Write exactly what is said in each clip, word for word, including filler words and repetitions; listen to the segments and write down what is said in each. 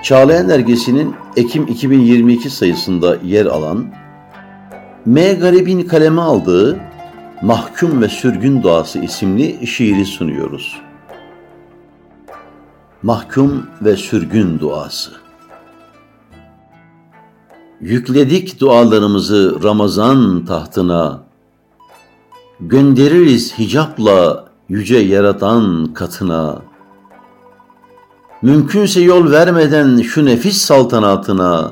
Çağlayan Dergisi'nin Ekim iki bin yirmi iki sayısında yer alan, M. Garib'in kaleme aldığı Mahkum ve Sürgün Duası isimli şiiri sunuyoruz. Mahkum ve Sürgün Duası. Yükledik dualarımızı Ramazan tahtına, göndeririz hicapla yüce yaratan katına. Mümkünse yol vermeden şu nefis saltanatına,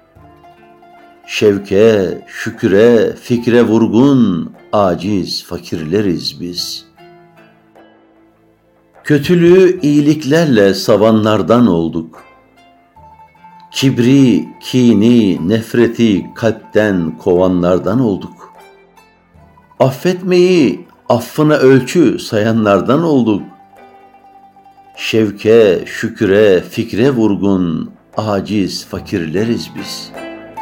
şevke, şüküre, fikre vurgun, aciz fakirleriz biz. Kötülüğü iyiliklerle savanlardan olduk. Kibri, kini, nefreti kalpten kovanlardan olduk. Affetmeyi affına ölçü sayanlardan olduk. Şevke, şüküre, fikre vurgun, aciz fakirleriz biz.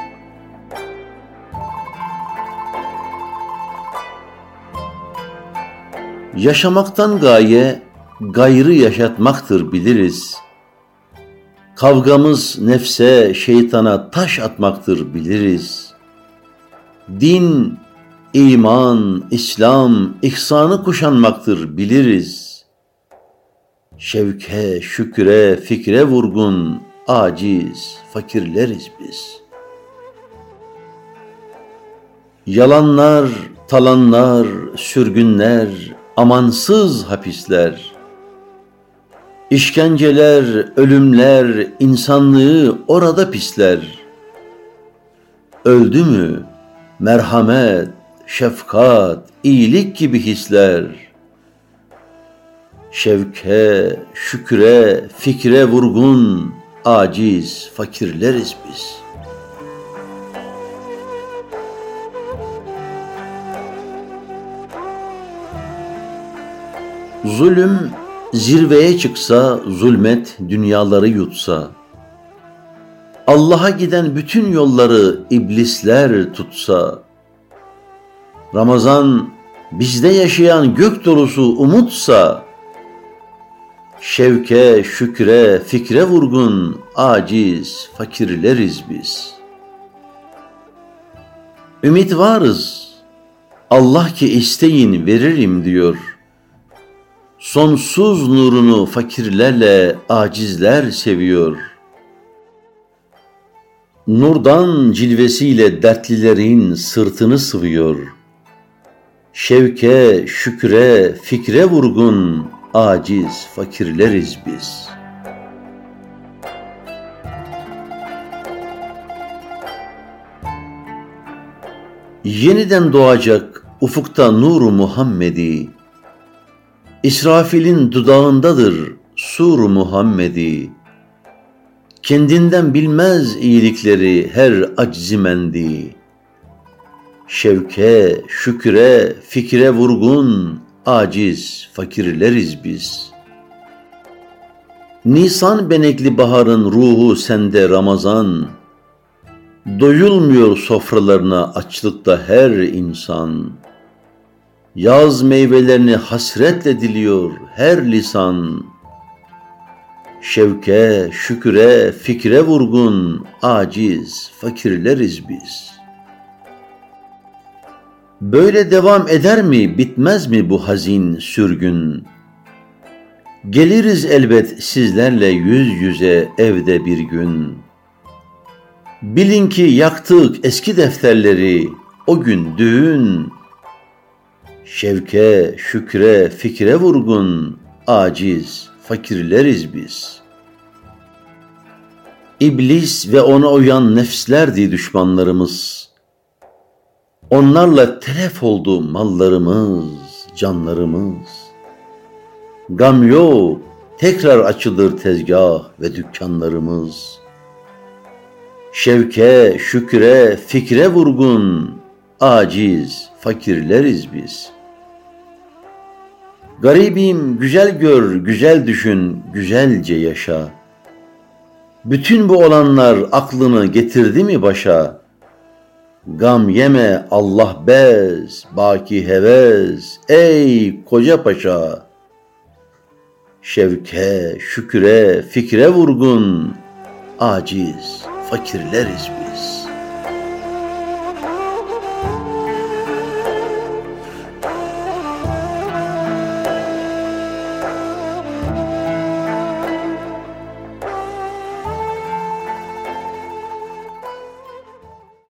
Yaşamaktan gaye, gayrı yaşatmaktır biliriz. Kavgamız nefse, şeytana taş atmaktır biliriz. Din, iman, İslam, ihsanı kuşanmaktır biliriz. Şevke, şükre, fikre vurgun, aciz fakirleriz biz. Yalanlar, talanlar, sürgünler, amansız hapisler, işkenceler, ölümler, insanlığı orada pisler. Öldü mü merhamet, şefkat, iyilik gibi hisler. Şevke, şükre, fikre vurgun, aciz fakirleriz biz. Zulüm zirveye çıksa, zulmet dünyaları yutsa, Allah'a giden bütün yolları iblisler tutsa, Ramazan bizde yaşayan gök dolusu umutsa, şevke, şükre, fikre vurgun, aciz fakirleriz biz. Ümit varız, Allah ki isteyin veririm diyor. Sonsuz nurunu fakirlerle acizler seviyor. Nurdan cilvesiyle dertlilerin sırtını sıvıyor. Şevke, şükre, fikre vurgun, aciz fakirleriz biz. Yeniden doğacak ufukta nuru Muhammedi, İsrafil'in dudağındadır sur Muhammedi. Kendinden bilmez iyilikleri her aczimendi. Şevke, şükre, fikre vurgun, aciz fakirleriz biz. Nisan benekli baharın ruhu sende Ramazan. Doyulmuyor sofralarına açlıkta her insan. Yaz meyvelerini hasretle diliyor her lisan. Şevke, şüküre, fikre vurgun, aciz fakirleriz biz. Böyle devam eder mi, bitmez mi bu hazin sürgün? Geliriz elbet sizlerle yüz yüze evde bir gün. Bilin ki yaktık eski defterleri, o gün düğün. Şevke, şükre, fikre vurgun, aciz fakirleriz biz. İblis ve ona uyan nefslerdi düşmanlarımız. Onlarla telef oldu mallarımız, canlarımız. Gam yok, tekrar açılır tezgah ve dükkanlarımız. Şevke, şükre, fikre vurgun, aciz fakirleriz biz. Garibim güzel gör, güzel düşün, güzelce yaşa. Bütün bu olanlar aklını getirdi mi başa? Gam yeme Allah bez, baki heves, ey koca paşa. Şevke, şükre, fikre vurgun, aciz, fakirleriz biz.